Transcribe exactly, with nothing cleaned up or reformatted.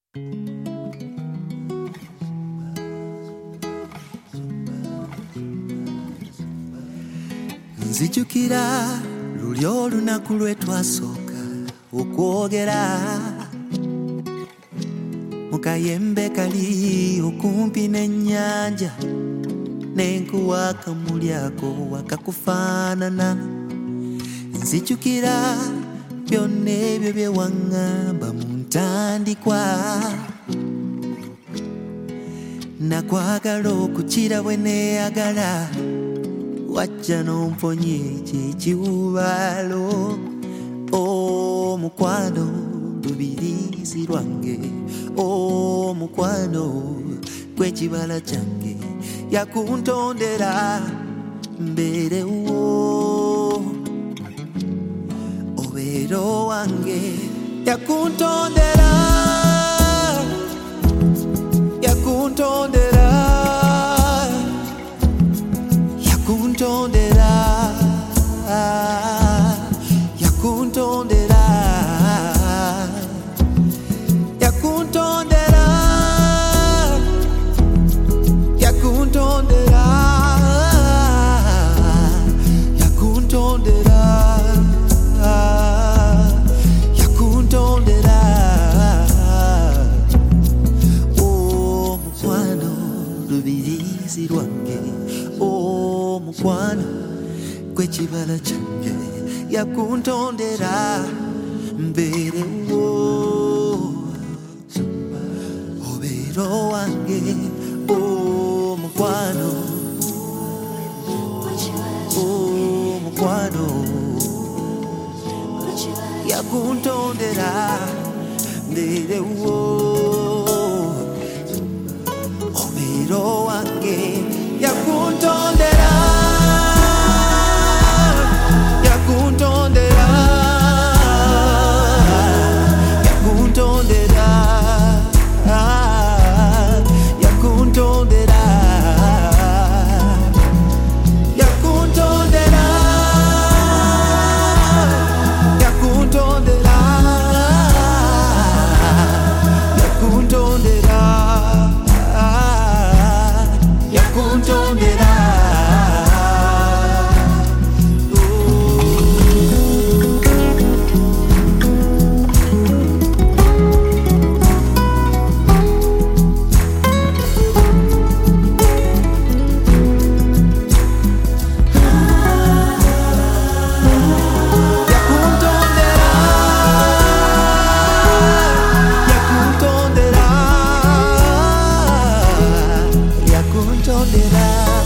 Nzijukira luli olunaku lwe twasooka okwogera mu kayembe kali okumpi n'ennyanja, n'enkuwa akamuli ako wakakufaanana. Nzijukira byonna ebyo bye waŋŋamba mu ntandikwa, nakwagala okukira bwe neeyagala, wajja n'omponye ekyekiwubaalo. Omukwano lubiriizi lwange, omukwano gw'ekibala kyange, yakuntondera mbeerewo obeera owange. Yakuntondera, yakuntondera, yakuntondera, yakuntondera, yakuntondera, yakuntondera, yakuntondera, yakuntondera. Omukwano lubiriizi lwange, omukwano gw'ekibala kyange, yakuntondera mbeerewo obeera owange. Omukwano, omukwano, yakuntondera mbeerewo obeera owange. Yakuntondera, yakuntondera, yakuntondera, yakuntondera, yakuntondera, yakuntondera, yakuntondera, yakuntondera. Yakuntondera, yakuntondera.